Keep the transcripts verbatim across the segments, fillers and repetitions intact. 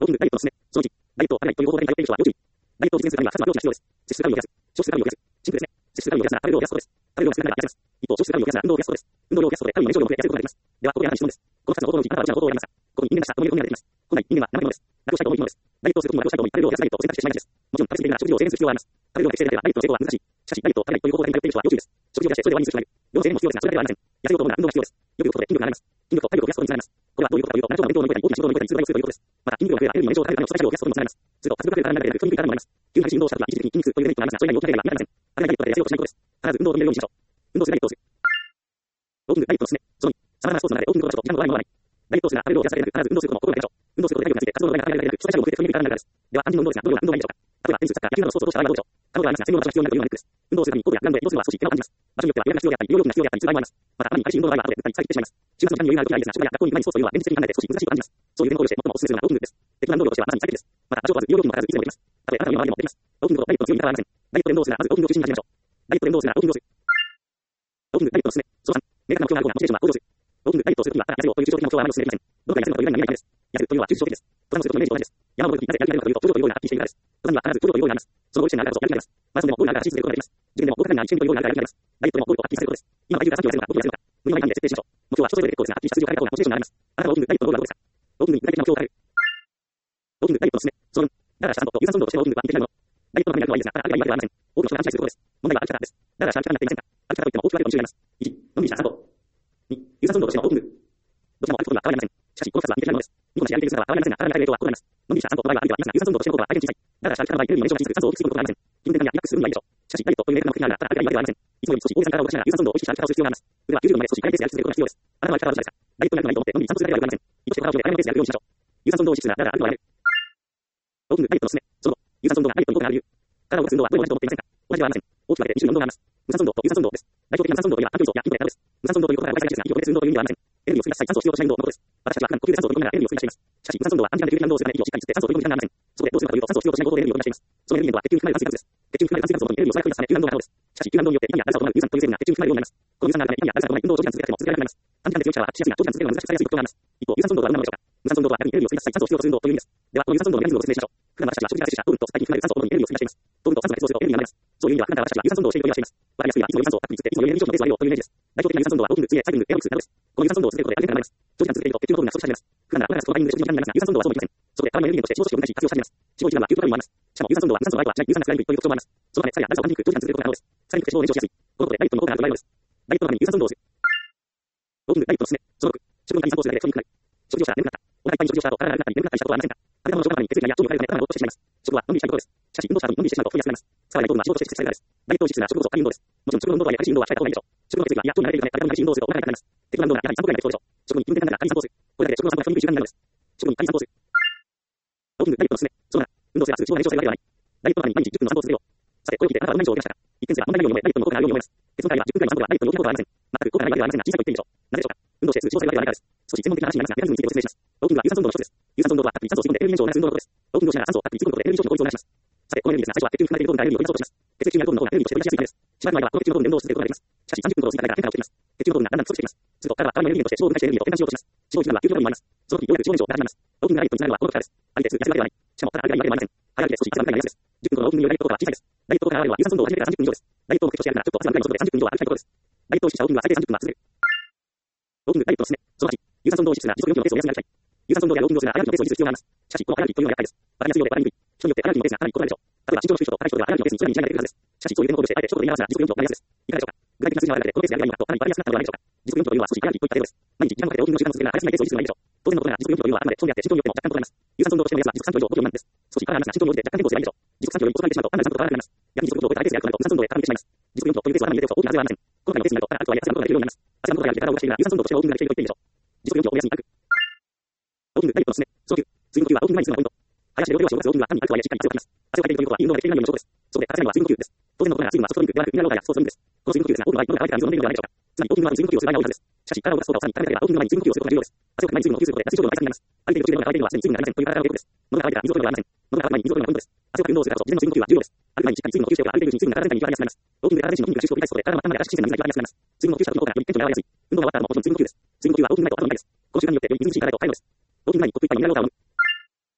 オープンダイエットのすすめ。そのいち、ダイエットを食べないという方法で通っている人は要注意。ダイエットを実践するためにはふたつのアプローチが必要です。摂取カロリーを減らす。消費カロリーを減らす。シンプルですね。摂取カロリーを減らすなら食べる量を減らすことです。食べる量が少ないなら痩せます。一方、消費カロリーを減らすなら運動を増やすことです。運動量を増やすことでカロリーの消費量も増え痩せることができます。では、ここであなたに質問です。このふたつの方法のうちあなたはどちらの方法を選びますか？ここに人間らしさという本が出てきます。本来、人間は生き物です。楽をしたいと思う生き物です。ダイエットをするときには楽をしたいと思い、食べる量を減らすダイエットを選択してしまいがちです。もちろん、食べ過ぎているなら食事を制限する必要はあります。食べる量が適正であればダイエットの成功は難しい。しかし、ダイエットを食べないという方法で通っている人は要注意です。食事を減らしてそれで終わりにする人がいる。量の制限も必要ですが、それだけではありません。痩せようと思うなら運動が必要です。よく言うことで筋力が上がります。筋力と体力を増やすことにつながります。これはどういうことかというと、長丁場の運動を覚えたり、大きな仕事を覚えたり、痛がをするということです。また、筋肉量が増えれば、エネルギーの燃焼を変えるための素材量を増やすことにもつながります。すると、発力が増える体の中でなく、筋肉からも生まれます。急な激しい運動をしたときは、一時的に筋肉というデメリットがありますが、それ以外に大きな減りは見られません。食べないダイエットで痩せようとしないことです。必ず運動を止めるようにしましょう。運動するダイエットをする。ウォーキングダイエットのすすめ。そのに、様々なスポーツの中でウォーキングをしと時間の合間を合わない。ダイエットをするなら食べる量を減らすだけでなく、必ず運動することも心がけましょう。運動することで体力がついて活動の度合いが上がるだけでなく、基礎代謝も増えて太りにくい体になるからです。では、肝心の運動ですが、どのような運動がいいでしょうか？例えば、テニス、サッカー、野球などのスポーツをした場合はどうでしょう？可能ではありますが、専門の場所が必要になるというのがネックです。運動するためにコートやグラウンドへ移動するのは少し手間を感じます。場所によっては予約が必要であったり、利用料金が必要であったりする場合もあります。また、あまりに激しい運動の場合は後で打ったり、疲れてしまいます。週末の時間に余裕がある時はいいですが、職場や学校に行く前にスポーツというのは現実的に考えて少し難しいと感じます。そういう点を考慮して最もお勧めするのはウォーキングです。適当な運動量としてはまさに最適です。また、場所を問わず利用料金もかからずいつでもできます。たとえあなたの今までもできます。ウォーキングとダイエットの強い味方はありません。ダイエットで運動をするならまずウォーキングを中心に始めましょう。ダイエットで運動をするならウォーキングをする。ウォーキングダイエットのすすめ。そのさん、明確な目標がある方がモチベーションは向上する。ウォーキングダイエットをするときは、ただ痩せようという抽象的な目標はあまりお勧めできません。どこかに痩せるという何が見えないためです。痩せるというのは抽象的です。登山をするとのイメージと同じです。山を登るときなぜやる気が出るかというと、頂上というゴールがはっきりしているからです。登山には必ず頂上というゴールがあります。そのゴール地点があるからこそやる気が出ます。マラソンでもゴールがあるから走り続けることができます。受験でも合格ランナーにチームというゴールがあるからやる気が出ます。ダイエットでもゴールとはっきりされることです。今体重がさんキロ痩せるのか、ごキロ痩せるのか、無理のない範囲で設定しましょう。目標は人それぞれ結構ですが、はっきりした数字を変えた方がモチベーションが上がります。あなたはウォーキングダイエットのゴールはどうですか？ウォーキングに具体的な目標を変える。ウォーキングダイエットのすすめ。そのよん、だらだらした散歩と有酸素運動としてウォーキングは完璧なもの。ダイエットのためにやるのはいいですが、ただあれがいいわけではありません。多くの人が勘違いすることです。問題は歩き方です。だらだらした歩き方になっていませんか？歩き方といっても大きく分けるとに種類あります。いち、のんびりした散歩。に、有酸素運動としてのウォーキング。どちらも歩くことは変わりません。しかし、このふたつは似ているものです。見事なやり手姿は変わりませんが、体に与える影響は異なります。のんびりした散歩の場合は歩いてはいますが、有酸素運動としてのことは相手に小さい。だらだらした歩き方の場合、エネルギーの燃焼が続く酸素を大きく吸うことがありません。気分転換やリラックスするにはいいでしょう。しかし、ダイエットという明確な目的があるなら、ただ歩けばいいわけではありません。いつもより少し大げさな体を動かしながら有酸素運動を意識した歩き方をする必要があります。腕はきゅうじゅうどまで少し回転ペースで歩き続けることが必要です。あなたの歩き方はどちらですか？ダイエットになるのはいいと思ってのんびり散歩するだけではありません。意図して体を上で体のペースで歩くようにしましょう。有酸素運動を意識するなら、だらだら歩くのはやめる。ウォーキングダイエットのすすめ。その後、有酸素運動がダイエットに効果がある理由。体を動かす運動はどれも同じと思っていませんか？同じではありません。大きく分けてに種類の運動があります。無酸素運動と有酸素運動です。代表的な無酸素運動といえば短距離走や筋トレなどです。無酸素運動ということは大事ですが、いいことです運動という意味ではありません。エネルギーを吸い出したい酸素を必要としない運動のことです。私たちは普段呼吸で酸素を取り込みながらエネルギーを吸い出しています。しかし、無酸素運動は短時間で急激な運動をするため息をしっかり吸って酸素を取り込む時間がありません。そこでどうするかというと、酸素を必要としない行動でエネルギーを出しています。そのエネルギーは血中に含まれる炭水化物です。血中に含まれる炭水化物をエネルギーを素早く出すため、急な運動が可能です。しかし、急な運動によって痛みやだるさを伴う有酸という成分が血中に含まれるようになります。この有酸があるため、痛みやだるさを伴い運動を長時間続けたくても続けられなくなります。短時間で強い力は発揮しやすいが、長時間続けるのは難しくされやすい特徴があります。一方、有酸素運動はどんなものでしょうか？無酸素運動とは逆にエネルギーを吸い出したい酸素を必要とする運動という意味です。では、この有酸素運動のメカニズムを説明しましょう。普段私たちは食事から摂取した糖分と最近含まれる酸素を主にエネルギーを吸い出しています。糖分と酸素が結合するとエネルギーが生まれます。そういう意味では、普段から私たちは有酸素運動をしているようにはしています。わかりやすく言えば、いつも有酸素をたっぷり吸って、いつもよりエネルギー消費のペースを上げようというイメージです。代表的な有酸素運動はウォーキング、水泳、サイクリング、エアロビクスなどです。この有酸素運動を続けることで歩けなくなります。長時間続けると血中の糖分が不足し始めます。普段ならこれらスポーツタイミングで食事の時間になりますが、有酸素運動はそうもいきません。そこで体のエネルギーとして脂肪組織を同じ活用し始めます。脂肪一番は吸収カロリーもあります。しかも有酸素運動は無酸素の相手はしない有酸なくなりにくいという特徴もあります。そのため、疲れやだるさを感じにくく、長時間続けることが可能です。さらに血脂肪を燃焼しやすい。このことでダイエットの効果があると言われるのです。ダイエットのために有酸素運動をする。ウォーキング、ダイエットのすすめ。そのろく、食後に散歩をするだけで太りにくくなる。食事をしたら眠くなった。お腹いっぱいに食事をした後、体が楽になったり眠くなったりしたことはありませんか？食べ物の消化のために血液や糖分が入るため頭がぼーっとしてしまいます。食はのんびりしたいことです。しかし、運動した後にのんびりしてしまうと太りやすくなります。さらに糖分は脂肪として蓄積されるからです。ダイエットを意識するなら食後こそ軽い運動です。もちろん食後の運動とはいえ激しい運動は控えた方がいいでしょう。食後の血液が胃や糖に流れているため、体に激しい運動をするとお腹が痛くなります。適当な運動ならやはり散歩ぐらいが適当でしょう。食後に気分転換ながら軽い散歩をする。これだけで食後の散歩が人にくい習慣になるのです。食後に軽い散歩をする。ウォーキング、ダイエットのすすめ。そのなな、運動すればすぐ脂肪が燃焼されるわけではない。ダイエットのために毎日じゅっぷんの散歩を続けよう。さて、これを聞いてあなたはどんな印象を受けましたか？一見すれば問題ないように思え、ダイエットの効果があるように思えます。結論から言えばじゅっぷんくらいの散歩ではダイエットの大きな効果はありません。全く効果がないわけではありませんが、小さく言っていいでしょう。なぜでしょうか？運動して数値をされるわけではないからです。少し専門的な話になりますが、メカニズムについてご説明します。ウォーキングは有酸素運動の一つです。有酸素運動はたっぷり酸素を吸い込んでエネルギー燃焼を促す運動のことです。ウォーキングをしながら酸素をたっぷり吸い込むことでエネルギー消費の効率を促します。さて、このエネルギーですが、最初は血中に含まれている糖分からエネルギーを取り出そうとします。血液中にある糖分の方がエネルギーとして取り出しやすいためです。しばらくの間はこの血中の糖分で運動を続けることができます。しかしさんじゅっぷんほど過ぎたら変化が起きてきます。血中の糖分がだんだん不足してきます。すると体は体のエネルギーとして脂肪を分解してエネルギーと変換しようとします。脂肪を吸うのは究極のになります。その時ようやく脂肪燃焼が始まります。ウォーキングがダイエットにつながるのはこのことからです。歩いてすぐ痩せるわけではない。しかもただ歩けばいいわけではありません。早歩きで少し汗がかいたら痩せです。じゅっぷんほどのウォーキングによるダイエット効果は小さいです。ダイエット効果があるのは有酸素運動を始めてからさんじゅっぷん以上です。ダイエットを目的としてやるならちょっと汗がかいの速度でさんじゅっぷん以上は歩きたいことです。ダイエットを意識したウォーキングは最低さんじゅっぷんは続ける。ウォーキング、ダイエットのすすめ。そのはち、有酸素運動を意識するなら時速よんキロのペースを目安になりたい。有酸素運動やウォーキングをするなら早歩きのペースを維持する必要があります。しかし、この早歩きというのは厄介です。わかりやすいようでは厄介です。わかりやすいというのはかなり個体の人である人と、ただ身長の低い人とか早歩きのペースにかなり異なるでしょう。例えば身長の低い人では早歩きのペースに徐々にになりがちです。しかし、そういう運動としてあえて長距離になりますが、時速よんキロをわかりやすいです。いかがでしょうか？具体的な数字がある中で、このペースでやればいいのかとかなりバラやすくなったのではないでしょうか？時速よんキロというのは少し早歩きといった程度です。毎日時間かけてウォーキングの時間を続けるなら速すぎないペースを維持するのがいいでしょう。当然のことながら時速よんキロというのはあくまで基本であって、時速によっても若干異なります。有酸素運動としての目安は時速さんキロ以上ごキロなんです。少し体がありますが、時速に応じて若干テンポをすればいいでしょう。時速さんキロより遅くなってしまうと、かなり散歩と変わらなくなります。逆に時速よんキロを超えた速いペースでやるとなると、無酸素運動へ傾いてしまいます。時速よんキロというペースを頭に入れておくと大きなはずではありません。今回のペースになると、ただ歩くとはいえ汗がかくことができるようになります。汗がかくことができて体を動かしているなら、有酸素運動としてのウォーキングができると言っていいでしょう。時速よんキロを目安に歩く。ウォーキング、ダイエットのすすめ。そのきゅう、水分補給はウォーキング前にするのがポイント。早足で両手を足を動かすウォーキングは単に歩くとはいえしっかり汗をかくということです。汗をかいているということは運動ができていないということです。そこで体には水分補給です。当然のことながら水分はソフトドリンクではなくミネラルウォーターやスポーツドリンクです。この水分補給ですが、多くの場合、喉が渇いてから水を飲んでいるのではないでしょうか。つまり、ウォーキングは水分補給をする場合が多いはずです。しかし、体を動かす効果をさらに高めたければ、ウォーキングの前に水分補給をすることが重要です。汗をかく前に水分を補給することで、脱脂症状の対策になります。歩いている途中で喉が渇いているのはすでに水分がありませんという体の傾向です。喉が渇いてから水を飲むのではありません。喉が渇く前に水を飲むのがポイントです。汗をかく運動をするからこそ、事前の水分補給は重要です。歩く前にしっかり水分を補給しておけば、歩いているうちに水分が体全体に行き渡りやすくなります。ウォーキングで体自身の筋肉が収縮を繰り返すことで、体の頭が優しく新鮮な水が行き渡りやすくなります。水分を補給した後の方がよりテンションが上がりやすい。運動が終わった後ももちろん水分補給です。水分補給はウォーキング前と後のにかいです。この習慣によってよりみずみずしい体と体を保つ。ウォーキング前にコップ一杯のミネラルウォーターを飲む。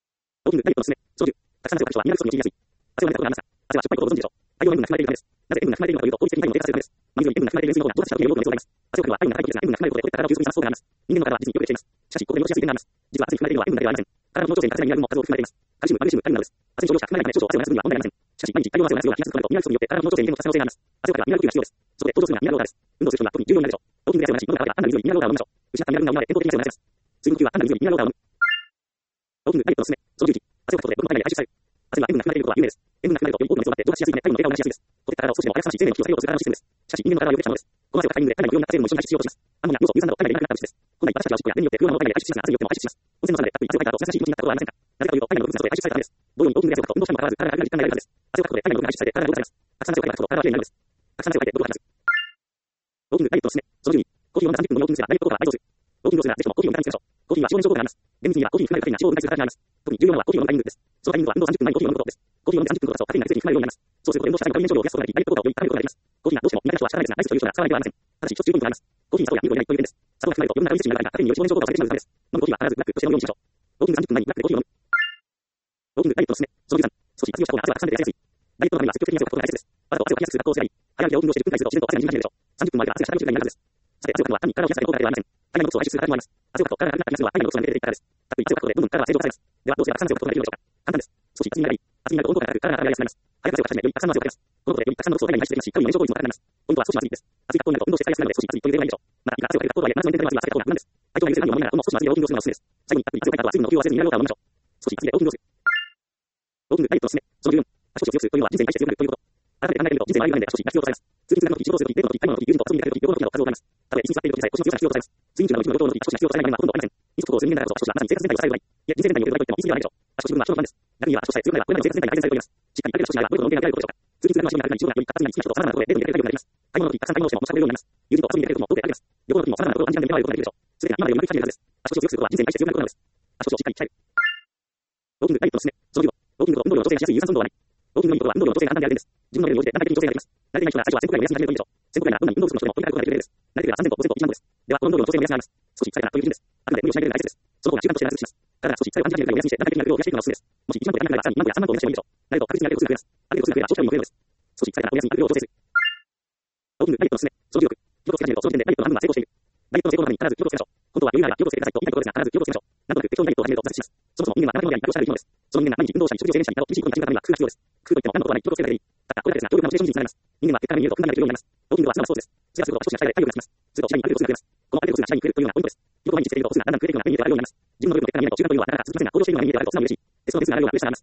オープンダイエットのすすめ。操縦。たくさん汗をかく人はみんな嘘に陥りやすい。汗をかくことがありますが、汗はしょっぱいことをご存知でしょう。大量の塩分が含まれているからです。なぜ塩分が含まれているのかというと、効率的に体温を低下させるためです。真水より塩分が含まれている水の方が上達したという量の熱をがあります。汗をかくは体温が高いですが、塩分が含まれることで、こういった体を吸水させそうがあります。人間の体は実によくできています。しかし、ここで戻しやすい点があります。実は汗に含まれているのは塩分だけではありません。体の調整に欠かせないミネラルも数多く含まれています。カルシウム、マグネシウム、カリウムなどです。汗に少量しか含まれないため少々汗を流す分には問題ありません。しかし、毎日大量の汗を流すような気がするとミネラル不足によって体の調整に変更させる可能性があります。汗をかくはミネラル補給が必要です。そこで登場するのがミネラルウォーターです。運動する人には特に重要になるでしょう。ウォーキングで汗を流し、喉が渇いたら単なる水よりミネラルウォーターを飲みましょう。失ったミネラル分が生まれ、健康的に汗を流せます。水分補給は単なる水よりミネラルウォーターを飲む。オープンダイエットのすすめ。操縦時。汗をかくことでどんどん体内で排出される。汗には塩分が含まれていることは有名です。塩分が含まれるとより多くの水を含まって蒸発しやすいため体温の低下を促しやすいです。こういった体を少しでもおやすさし、生命の気を下げようとする体のシステムです。しかし人間の体はよくできたものです。この汗はタイミングで体内の不要な活性分も一緒に排出しようとします。アンモニア、ヨウ素、有酸など体内でいなくなった物質です。本来私たちはおしっこや便によって不要なものを体内で排出しますが、汗によっても排出します。温泉の中でたっぷり汗をかいた後、優しい気持ちになったことはありませんか？なぜかというと、体内の毒素などで排出されたためです。同様にオープンで汗をかくと運動したにもかかわらず、体が楽に実感が得られるからです。汗をかくことで体内の毒が排出されて体が浄化されます。たくさん汗をかいた後、体はきれいになるのです。たくさん汗をかいて喉を離す。オープンダイエットのすすめ。操縦時。コーヒーを飲んでさんじゅっぷんのウォーキングすればダイエット効果は倍増する。ウォーキングをするならぜひともコーヒーを飲みましょう。コーヒーは脂肪燃焼効果があります。厳密にはコーヒーに含まれるカフェインが脂肪を分解する体にあります。特に重要なのはコーヒーを飲むタイミングです。そのタイミングは運動さんじゅっぷんまえにコーヒーを飲むことです。コーヒーを飲んでさんじゅっぷん後だとカフェインが血液に含まれるようになります。そうすることで運動した際のカフェイン消費を増やすことができ、ダイエット効果をより高めることができます。コーヒーがどうしても苦手な人は仕方ないですが、アイスという人が使わないではありません。ただし一つ注意ポイントがあります。コーヒーに砂糖やミルクを入れないという点です。砂糖が含まれると余分なカフェイン摂取になるが、カフェインにより脂肪燃焼効果を下げてしまうためです。飲むコーヒーは必ずブラックとして飲むようにしましょう。ウォーキングさんじゅっぷんまえにブラックでコーヒーを飲む。オープンダイエットのすすめ。そのじゅうさん。少し活用した方が汗はたくさん出やすい。ダイエットのためには積極的に汗をかくことが大切です。わざと汗をかきやすくする格好をすればいい。早歩きやウォーキングをしてじゅっぷんくらいすると自然と汗がにじみ始めるでしょう。さんじゅっぷんまでは汗が下がる習慣になるはずです。さて、汗をかくのは単に体を冷やすだけの効果ではありません。体内の毒素を排出するからでもあります。汗をかくと体が楽になったりするのは体内の毒素が出ているからです。たっぷり汗をかくことでどんどん体は正常化されます。ではどうすればたくさん汗をかくことができるのでしょうか。簡単です。少し厚みがなり、厚みになると温度が高く体がやりやすくなります。早く汗をかき始め、よりたくさんの汗をかきます。このことでよりたくさんの毒素を体内に排出していきますし、体内の燃焼効率も高くなります。ポイントは少しの厚みです。厚い格好になると運動して使いやすくなるので少し厚いという例がいいでしょう。また、いくら汗をかいた格好とはいえ、夏の炎天下では汗が格好が不安です。体調が許せる範囲を守りながら、ほんの少しの厚みでウォーキングをするのがおすすめです。最後にたっぷり汗をかいた後は水分の補給を忘れずにミネラルウォーターを飲みましょう。少し厚みでウォーキングをする。オープンダイエットのすすめ。そのじゅうよん。足腰を強くするというのは人生に対して強くなるということ。改めて考えてみると、人生の歩みの場面で足腰が必要とされます。通勤通学の時、仕事をする時、デートの時、買い物の時、友人と遊びに出かける時、旅行の時など数多くあります。たとえ一日座っている時さえ腰の強さが必要とされます。通勤中などの旅行の時、足腰が必要とされない面はほとんどありません。いつことをする人間だからこそ、足腰はまさに生活全体を支える場合。いや、人生全体における場合といっても言い過ぎではないでしょう。足腰部分は人の不安です。逆に言えば足腰さえ強くなれば、これまでの生活全体が改善されております。しっかり体力と足がどれほどの運転ができることでしょうか。通勤通学の足が楽に仕事がより活発になり、好きな人と様々なところでデートに出かけることができます。買い物の時、たくさん買い物をしても持ち運べるようになります。友人と遊びに出かける時も多く出かけます。旅行の時も様々なところを短時間で回ることができるでしょう。すべてが今までよりうまくいくはずです。足腰を強くすることは人生に対して強くなることなのです。足腰をしっかり鍛える。ウォーキングダイエットのすすめ。そのじゅうご。ウォーキングと運動量の調整がしやすい有酸素運動はない。ウォーキングのいいことは運動量の調整が簡単である点です。自分のレベルに応じて段階的に調整ができます。慣れていない人が最初はせんこくらいの目安に始めるといいでしょう。せんこくらいならどんなに運動不足の人でもポイントがあることができる例です。慣れていればさんぜんこ、ごせんこ、いちまんこです。では、この運動量の調整の目安があります。少し疲れたなという基準です。あくまで無理をしないレベルが大切です。その方が習慣として長続きします。ただ少し疲れを感じ始めるくらいの目安にして段階的に量を増やしていくのがおすすめです。もしいちまんこでやめながらさらににまんこやさんまんこを目指してもいいでしょう。慣れると確実にやれる個数が増えます。ある程度個数が増えれば長期間も増えるのです。少し疲れたなお休みにある量を調整する。オープンダイエットのすすめ。そのじゅうろく。気をつけ始めるとその時点でダイエットの半分は成功している。ダイエットの成功のために必ず気をつけましょう。本当は余裕があれば気をつけてくださいと言いたいことですが、必ず気をつけましょう。なんとなく適当にダイエットを始めると挫折します。そもそも人間は長きの間に慣れをしたい生き物です。その人間が毎日運動したり食事を制限したりなど厳しいことになるためには工夫が必要です。工夫といっても何のことはない気をつけるだけでいい。たったこれだけですが、強力なモチベーションにつながります。人間は結果から見ると訓練ができるようになります。ウォーキングは素直なスポーツです。それがすると少しの試合で体力がつきます。すると次第にある程度個数が増えます。このある程度個数が試合に増えるというのがポイントです。よく毎日していると個数がだんだん増えていくような目に見えてあるようになります。自分の努力の結果が見えないと習慣というのはなかなか続きませんが、行動しているのが目に見えてあると素直に嬉しい。テストの点数が上がるようなプレッシャーがあります。すると誰かが速さがあるわけではなく、自然ともっと歩きたい、もっと頑張ろうという衝動に駆られるようになります。これが一人ダイエットのすすめ。そのじゅうなな。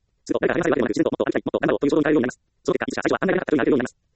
足はあんまり長くなくなるようになります。これが一人ダイエットを成功させるコツです。記録の成果はというのはシンプルでありますが、努力の成功というのはシンプルではないことです。記録の成果はとても何でもいいですが、できれば冷蔵庫に入れるような感じになっておくといいでしょう。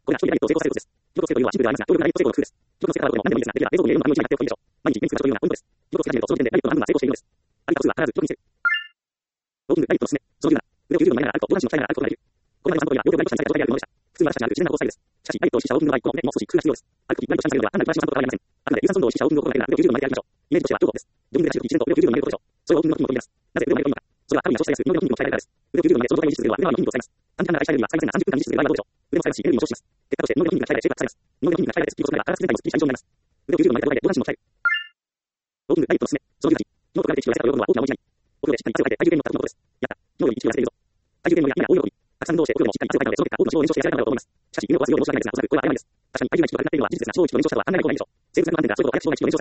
毎日ベンチプレスというようなポイントです。記録をつけ始めるとその時点でダイエットの半分は成功しているのです。ある数は必ず記録にする。オープンダイエットのすすめ。そのじゅうなな。腕をきゅうじゅうどになりながら歩くと上半身の鍛えながら歩くことができる。これまでの散歩というのは両手をライト下に下げた状態であるものでした。普通は私たちにある自然な動作です。しかし、ダイエットを意識したウォーキングの場合、この腕も少し工夫が必要です。歩くときライト下に下げるのでは単なる正しい散歩とは変わりません。あくまで有酸素運動を意識したウォーキングを行うだけなら腕をきゅうじゅうどまで上げましょう。イメージとしては両方です。ジョギングで走るとき自然と腕をきゅうじゅうどに上げることでしょう。それをウォーキングの時にも取ります。なぜ腕を上げるのか。それは体に調整やすい二の腕の筋肉を鍛えるからです。腕をきゅうじゅうどまでその状態を維持するのは腕周りの筋肉を鍛えます。短時間ながら鍛えるには最大さんじゅっぷん間維持する場合はどうでしょう。腕も使いますし、エネルギーも消費します。結果として二の腕の筋肉が鍛えられシェイプが使います。二の腕の筋肉が鍛えられスキルを備えは体全体もスッキリした印象になります。腕をきゅうじゅうどまで上げた状態で上半身も鍛える。オープンダイエットのすすめ。そのじゅうはち。昨日と比べて意識を痩せたということは大きな問題じゃない。お風呂でしっかり汗をかいて体重計に乗った時のことです。やった。昨日より意識を痩せているぞ。体重計のや今多いのに、たくさん運動してお風呂もしっかり汗をかいたので、その結果多くの脂肪を燃焼して痩せられたのだと思います。しかし、夢を壊すように申し訳ないですが、おそらくこれは誤りです。確かに体重が低くなっているのは事実ですが、脂肪をきちんと燃焼したことはあんまりないことがないでしょう。生物学の観点ではそういうことは早く脂肪がきちんと燃焼されるはずがありません。脂肪をきちんと燃焼されるというのはおよそきゅうじゅうキロカロリーです。つまり脂肪いちキロカロリーです。私たちがいちにちに摂取するカロリーはにせんキロカロリー全部の一般的ですが、今大きい場合はそういうことはありません。脂肪をきちんと燃焼させるためには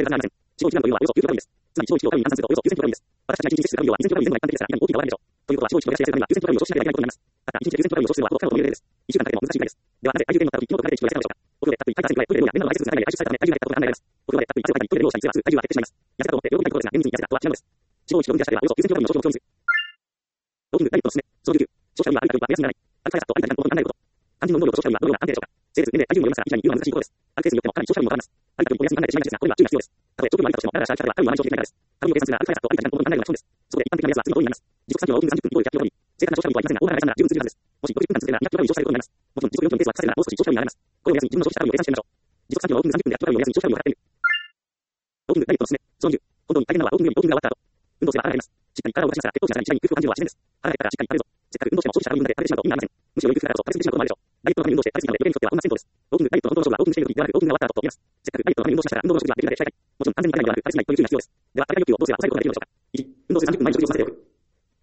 きゅうせんキロカロリーを消費しなければいけないことになります。たったいちにちできゅうせんキロカロリーを消費しなければいけないことになります。ただいちにちできゅうせんキロカロリーを消費するのはほとんど不可能な例です。いちじかんかけても難しいぐらいです。いっしゅうかんかけても難しいぐらいです。ではなぜ体重計に乗った時、筋肉が垂れて脂肪を痩せるのでしょうか。お風呂でたっぷり体汗がいっぱいプールで量や面倒な排泄物が体内で排出されたため体重が減ったことが考えられます。お風呂でたっぷり汗をかいてプールで量をしたりする汗は体にプールで量をしたりする体重が減ってしまいます。痩せたと思って病気になることですが、厳密に痩せたとは厳密に痩せたとは違うんです。脂肪をいちキロ分減らしたらおよそきゅうせんキロカロリーの消費を表示する。ウォーキングダイエットのすすめ。そのじゅうきゅう。消費カロリーは歩いた分は目安にならない。歩く速さと歩いた時間と考えること。肝心の能力と消費カロリーはどのような安定でしょうか。生物面で体重にもよりますが、一概に言うのは難しいことです。あるケースによってもかなり消費カロリーも変わります。歩いた時にお休み考えてしまいがちですが、これには注意が必要です。たとえ長距離を歩いたとしても、だらだらした歩き方ではカロリーはあまり消費できないからです。カロリーを計算するなら歩く速さと歩いた時間と考えるのが基本です。そこで一般的な目安は次の通りになります。時速さんキロウォーキングさんじゅっぷんイコールひゃくキロカロリー。正確な消費カロリーはありませんが、大まかな計算なら十分通じるはずです。もしごじゅっぷんかん続けたらにひゃくキロカロリー消費されることになります。もちろん時速よんキロのペースは稼げるならもう少し消費カロリーになります。これを目安に自分の消費カロリーを計算してみましょう。時速さんキロウォーキングさんじゅっぷんでひゃくキロカロリーを目安に消費カロリーを測ってみる。ウォーキングダイエットのすすめ。そのじゅういち。本当に大変なのはウォーキングよりウォーキングが終わった後。運動しっかり汗をかいて体重計に乗るとき、運動すれば腹が減ります。しっかり体を動かしますが、血糖値が下がり、次第に空腹を感じるのは自然です。腹が減ったらしっかり食べるぞ。せっかく運動しても消費したカロリー分だけ食べてしまうと意味がありません。むしろ余裕空腹だと食べ過ぎてしまうこともあるでしょう。ダイエットのために運動して食べ過ぎなので、余計にとってはこんな戦闘です。ウォーキングダイエットの本当の勝負はウォーキングしているときではなく、ウォーキングが終わった後と言います。せっかくダイエットのために運動しましたら、運動の食事はできるだけ控えたい。もちろん安全に食べないのではなく、食べ過ぎないという注意が必要です。では、食べたい欲求をどうすれば抑えることができるのでしょうか。いち、運動するさんじゅっぷんまえに食事をさせておく。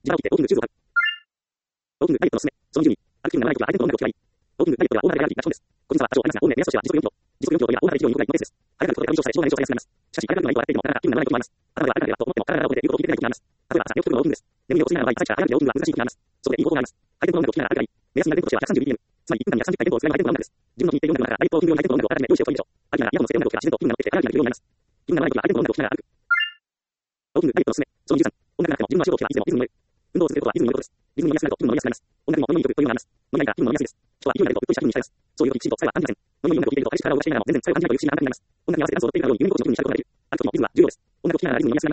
時間を切ってオープング中を買う。オープングダイエットのすすめ。そのじゅうに、歩きながらない時は相手の音楽を決まり。オープングダイエットはオーナーであるが基本です。個人差は多少ありますが、オーナー目安としては時速よんキロ。時速よんキロというのはオーナーでいちキロにごかいのペースです。早くなることで過敏症さえ障害に詳細やすくなります。しかし、早くなるとはやっているのは体が気分がならないこともあります。頭ではあれだけはと思っても体が覚えて言うことを聞いてない時があります。例えば朝よんキロのオープンです。眠りを落ちながら毎朝早くオープンは難しい時があります。そこでいい方法があります。相手の音楽を聞きながら歩けばいい。目安になるテンポとしては ひゃくさんじゅうビーピーエム。つまりいっぷん間に ひゃくさんじゅっかいテンポを使いながらテンポの音楽です。自分の気に入っている音楽の中からダイエットを踏むように相手の音楽をあらかじめ用意しておくといいでしょう。歩きながらイヤホンのせて音楽を聞か自然と気分が乗ってきて早くなるようになります。気分がない時は相手の音楽を聞きながら歩く。オープングダイエットのすすめ。そのじゅうさん、音楽の中でも自分の足を大きなリズムをリズムに乗る。運動を続けることはリズムに乗ることです。リズムに乗りやすくなると気分も乗りやすくなります。音楽も物にいい曲というのがあります。物にいい曲と気分も乗りやすいです。人は勢いが出るとうっとりした気分にしたいます。そういう時きちんと疲れは感じません。物にいい音楽を聴いていると激しく体を動かしながらも全然疲れを感じないという不思議な感覚になります。音楽に合わせてダンスを踊っているかのように有名コーチの気分にしたいことができる。歩く時もリズムは重要です。音楽を聴きながらリズムに乗りやすくなりますが、リズムに乗るのは必ずしも音楽だけではありません。無音の場合どうすれば楽しくリズムに乗るのか。あるいは皆さんがどうすれば楽しくリズムに乗るのか。普段は小さいことに気にしないでください。自分の足を大きなリズムに乗って歩きます。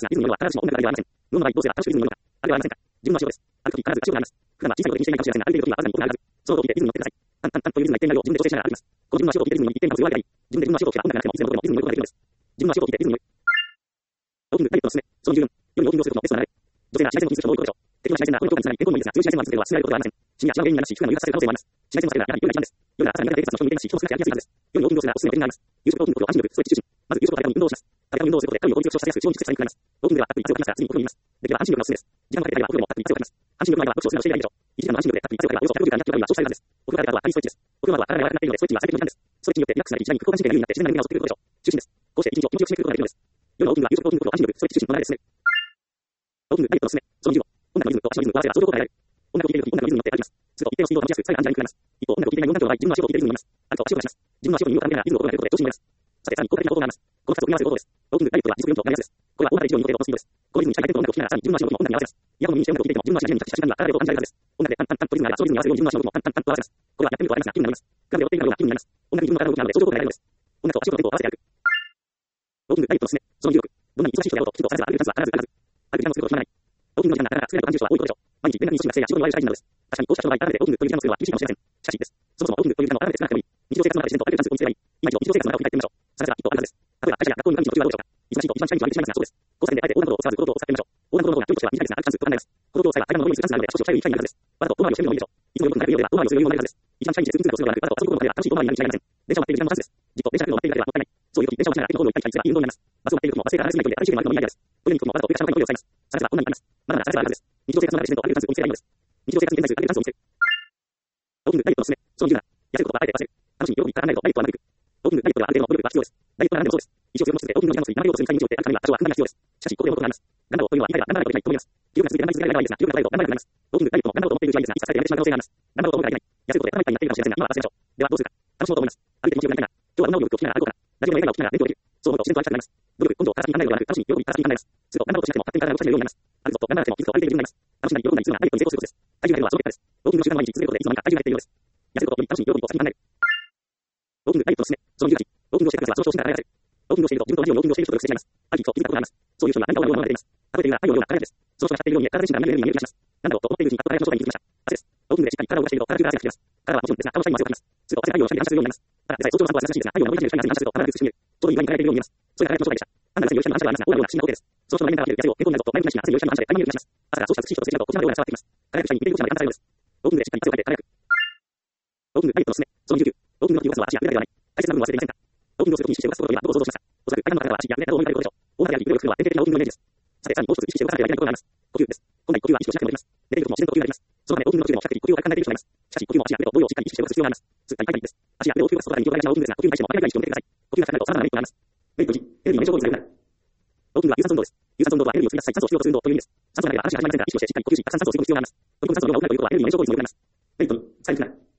歩いている時は体に音があるはず。その音を聞いてリズムに乗ってください。タンタンタンというリズムが一定になるよう自分で調整しながら歩きます。この自分の足を聞いてリズムに一定になる数を上げたり、自分で自分の足を聞けば音楽がなくてもいつでもどこでもリズムに乗ることができるのです。自分の足を聞いてリズムに乗る。オープングダイエットのすすめ。そのじゅうよん、夜にウォーキングをすることのベストな流れ。女性が紫外線を気にする人も多いことでしょう。適度な紫外線がこの効果につながり健康にもいいですが、強い紫外線は続けるは強いことではありません。シミやシワの原因になりますし、皮膚が無理させる可能性もあります。紫外線を避けるのはやはり夜が一番です。夜は朝になる低血圧の人に向けますし、人の少なくやりやすいはずです。夜にウォーキングをするのはおすすめの点があります。夕食オープンの頃は足によるストレッチ中心。まず夕食と食べた後に運動をします。食べた後に運動をすることで体力を効率を調節しやすく、非常に蓄積されにくくなります。オープンではたっぷり汗をかきますが、次にお風呂に入ります。できれば半身浴がおすすめです。時間をかけてやればお風呂もたっぷり汗をかきます。半身浴の間は読書をするなどしていればいいでしょう。いちじかんの半身浴でたっぷり汗をかけばおよそひゃくごじゅうかんやっている場合は調子されるはずです。お風呂から出た後はハイストレッチです。お風呂窓は体が柔らかくなっているのでストレッチには最適な時間です。ストレッチによってリラックスなり一段に副交感神経が優位になって自然な眠りが襲ってくることでしょう。中心です。こうして一日を気持ちよく締めくくることができるのです。夜のオープンは夕食オープンの頃は足によるストレッチ中心の流れですね。オープンダイエットのすすめ。そのじゅうご、音楽のリズムと足のリズムを合わせれば相当効果が得られる。音楽を聴いている時に音楽のリズムに乗って歩きます。すると一定のスピードを保ちやすく疲れが感じられにくくなります。一方、音楽を聴いていない無音環境の場合、自分の足を聞いてリズムに乗ります。あと足を動かします。自分の足を耳を傾けながらリズムを行うことで調子に乗ります。さて、さらに効果的な方法があります。このふたつを組み合わせる方法です。オープンダイエットは時速よんキロなりやすいです。これはオーナーでいちキロにごかいのスピードです。このリズムに近い相手の音楽を聴きながらさらに自分の足の音も音楽に合わせます。イヤホンの耳にして音楽を聴いていても自分の足の地面に着地した時には体力を感じられるはずです。音楽でタンタンタンとリズムがあればそのリズムに合わせるように自分の足の音もタンタンタンと合わせます。これはやってみるとありますが気分になります。クラブで追っているような気分になります。音楽に自分の体を動きなので相乗効果が得られるのです。音楽と足のテンポを合わせて歩く。オープンダイエットのすすめ。そのじゅうろく、どんなに忙しい人であろうときちんとされば歩くチャンスは必ず必ず。歩く時間を作ることはない。オープンの時間が長く疲れると感じる人は多いことでしょう。毎日連絡に勤しみが生や仕事の割合が大事なのです。確かにこうした人の場合、改めてオープンという時間を作るのは厳しいかもしれません。しかしいいです。そもそもオープンという時間を改めて少なくてもいい。日常生活の中で自然と歩くチャンスを見つければいい。今一度日常生活の中を振り返ってみましょう。探せばきっとあるはずです。例えば会社や学校に関係の途中はどうでしょうか。忙しいと一番近い道は見てしまいますがそうです。交差点であえて横断歩道を使わず行動を使ってみましょう。横断歩道が距離としては短いですが歩くチャンスと考えます。この動作は対岸の乗りにするチャンスなので少しを控える機会になるはずです。わざと遠回りをしてみるのもいいでしょう。いつも横になるようでは遠回りをする余裕もないはずです。一番近い道で通勤通学をするのではなくわざと遊ぶことでは楽しい遠回りになるに違いありません。電車を待っている時間のチャンスです。じっと電車が来るのを待っているだけではもったいない。そういう時電車を待ちながら駅のホームを行ったりすればいい運動になります。バスを待っている時もバス停から離れすぎないので楽しい時間を歩くのもいいアイデアです。トイレに行く時もわざと上から下の階の上を使います。探せばこんなにあります。まだまだ探せばあるはずです。日常生活の中で自然と歩くチャンスを見つければいいのです。日常生活に現在する歩くチャンスを見つける。オープンダイエットのすすめ。そのじゅうなな、痩せることはあえて痩せる。楽しみに喜びから離れるとダイエットはうまくいく。オープンダイエットではある程度の努力が必要です。ダイエットは何でもそうです。一応強くしてオープンの時間を作り、長めをするにかいにちをって歩くには多少は負担が必要です。しかし、ここでもことがあります。頑張ろうというのは言いたいが頑張らないといけないと思います。記録が続いて頑張り続けられればいいですが、記録が続いて頑張れると頑張れなくなります。オープンダイエットも頑張ろうと思っているうちはいいですが、いつかやめてしまう可能性があります。頑張ろうと思ってはいけない。痩せることで頭いっぱいになっているかもしれませんが、今は忘れましょう。ではどうするか。楽しもうと思います。歩いて気持ちよくなりながら、今日はどんな音楽を聴きながら歩こうかな。ラジオの映画を聴きながら勉強できる。そう思うと自然と歩きたくなります。努力、根性を正しに考えるのではなく、楽しみ、喜び、正しに考えます。すると頑張ろうとしなくても勝手に体を動かせるようになります。歩くぞと頑張らなくても気づくと歩いているようになります。楽しんだり喜んだりするのはダイエットに成功することです。体重が減るのはその結果です。ウォーキングの習慣を毎日続けることでいつの間にか体重が減っているようです。痩せることより楽しみ、喜びと先に考える。オープンダイエットのすすめ。そのじゅうはち、オープンをしてからは上昇しながら体が痩せる。オープンをしていると自分と同じようにオープンをしている人とよくすれ違います。ある日と気づいたことがあります。そういう人には何かを思うようなものが出ています。食べているが太陽のような体です。その人が光っているように体自身が何よりも見える気がします。なんだろうと思っているうちにあっと体の正体に気づきました。汗です。オープンでしっかり体を動かしていると体中から汗が吹き出ます。体はもちろんですが、顔の下にも汗をかきます。すると汗太陽の下に反射するようになります。ただでさえ早朝の散歩は難しいですが、太陽の昇り始める下に汗に反射すると体が美しく見える。ちょうどいい具合に輝いているように見えます。それが体の正体でした。単なる汗による下の反射ではありますが、オーラのような不思議な光景です。その人の面から見える痩せを健康になるぞと前向きなしな汗による下の反射で体に見える気がします。朝がそうした美しい人とすれ違うとこちらのような伝わってきます。輝く下に似ているこちらまで感じられるのです。オープンでしっかり汗をかいて輝く。オープンダイエットのすすめ。そのじゅうきゅう、オープンの時を動かすのは足や腕だけではない。大切な部分を忘れていませんか。オープンをするときに意識して動かすことを今どう想像しました。おそらく体の中からは足や腕などを思い浮かべることでしょう。オーナーであり腕を振るのは典型的なオープンのイメージです。さて、さらにもう一つ意識して動かさなければいけないことがあります。呼吸です。本来呼吸は意識をしなくてもできます。寝ている時も自然と呼吸ができます。そのためオープンの途中でも比較的呼吸を深く考えている人がいます。しかし呼吸も足や腕と同様しっかり意識して動かす必要があります。すぐ大体です。足や腕を動かすことが日常的なオープンですが、呼吸に対しても明らかに意識を向けてください。呼吸が深くなると様々なメリットがあります。メリットいち、エネルギーの燃焼効率が良くなる。オープンは有酸素運動です。有酸素運動とはエネルギーを作り出し酸素を必要とする運動という意味です。酸素がなければ話が始まりませんが、意識をしてしっかり呼吸し、たくさん酸素を吸い込む必要があります。この分酸素の量を多くなるということはエネルギーの燃焼効率も良くなります。メリットに、使いにくくなる。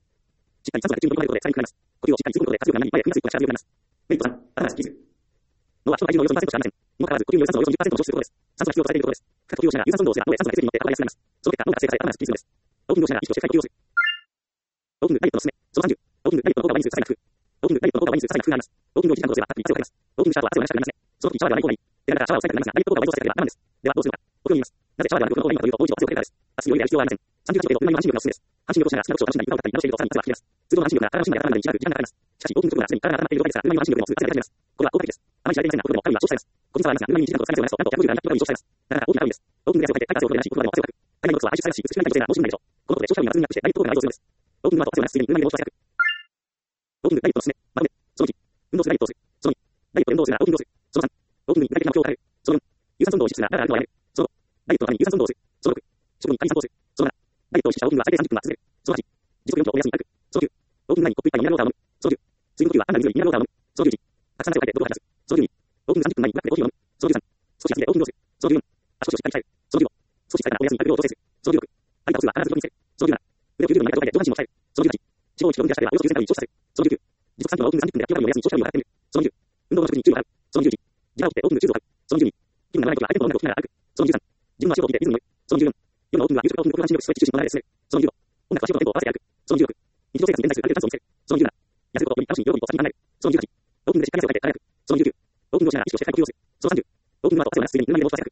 しっかり酸素が中のことでさらに膨らみます。呼吸をしっかりすることで活力がないいっぱいで空気を吸いやすいようになります。メリットさん、アナラスキーズ。脳は人体重のおよそにパーセントしかありません。にもかかわらず、呼吸の有酸素をおよそにじゅっパーセントを除湿することです。酸素が必要とされていることです。深く呼吸をしながら有酸素運動をすれば脳へ酸素が出るによって体が安くなります。その結果、脳が活性化されアナラスキーズです。ウォーキングをしながら意識をして深い呼吸をする。ウォーキングダイエットのおすすめ。そのさんじゅう。ウォーキングダイエットの効果は毎日さらに低く。ウォーキングダイエットの効果は毎日さらに低くなります。ウォーキングをいちじかんほどすればたっぷり汗をかきます。ウォーキングシャワーは汗を流したくなりますね。その時シャワーではない方がいい。手がシャワーを抑えたくなりますが、ダイエット効果を割としてやれば我慢です。ではどうするのか。僕に言います。なぜシャワーではなくこの方がいいのかというと、もう一度汗をかけるからです。足を入れる必要はありません。さんじゅうはちどでろくまん半身力がおすすめです。半身力をしながら好きな読書を楽しんだり、歌を歌ったり、楽しいことをさらに汗はかきます。通常の半身力が体の芯まで温まるまでにしばらく時間がかかります。しかし、ウォーキングというのはすでに体が温まっている状態ですから、うまみの半身力でもすぐ汗が出始めます。これは効果的です。あまり知られていませんが、これでもカロリーは消費されます。個人差はありますが、うまみにいちじかんとさんじゅうを目安と、なんとひゃくごじゅうグラム約カロリー消費されます。なかなか大きなカロリーです。ウォーキングで汗をかいて、体汗をかいて、足を広げないし、腹までも汗をかく。体内の骨は排出されやすい、美しくなりと性な脳死になるでしょう。このことで消費カロリーが通になくして、ダイエット効果が倍増するのです。ウォーキングの後は汗を流す睡眠、うまみの濃縮が早く。ウォーキングダイエットのおすすめ。まとめ。そのいち、運動するダイエットをする。そのに、ダイエットで運動をするならウォーキングをする。そのさん、ウォーキングに具体的な目標を掲げる。そのよん、有酸素運動を意識するならだらだら歩くのをやめる。そのご、ダイエットのために有酸素運動をする。そのろく、食にいっぱいに散歩をする。そのなな、ダイエットを意識したウォーキングは最低さんじゅっぷんは続ける。そのはち、時速よんキロを目安に歩く。そのきゅう、ウォーキング前にコップいっぱいのミネラルウォーターを飲む。そのじゅう、水分補給はあんなに水よりミネラルウォーターを飲む。そのじゅういち、たくさん汗をかいて喉を乾かす。そのじゅうに、ウォーキングさんじゅっぷん前にブラックでコーヒーを飲む。そのじゅうさん、少し走ってウォーキングをする。そのじゅうよん、足腰をしっかり鍛える。そのじゅうご、少し疲れたらお休みに歩く量を調整する。そのじゅうろく、歩いた歩数は必ず記録に見せる。そのじゅうなな、腕をきゅうじゅうどに曲げた状態で上半身を鍛える。そのじゅうはち、脂肪をいちキロ分で出したらおよそきゅうせんカロリー消費される。そのじゅうきゅう、時速さんキロのウォーキングさんじゅっぷんでひゃくキロカロリーを目安に長距離をやってみる。そのじゅう、運動の食事に注意を払う。そのじゅういち、時間を切ってウォーキングじゅうどを歩く。そのじゅうに、気分が乗らないときは相手の音楽を聞きながら歩く。そのじゅうさん、自分の足を大きいてリズムに乗る。そのじゅうよん、夜のウォーキングは有酸素運動、半身力、ストレッチ中心の流れで進める。そのじゅうご、音楽は足をテンポを合わせて歩く。そのじゅうろく、日常生活に連載するある程度酸素を見せる。そのじゅうなな、痩せることより楽しみ、喜びと先に考える。そのじゅうはち、ウォーキングでしっかり汗をかいて体がそのじゅうきゅう、ウォーキングをしながら意識をして深い呼吸をする。そのさんじゅう、ウォーキングの後汗を流す睡眠、うまみの濃縮が早く。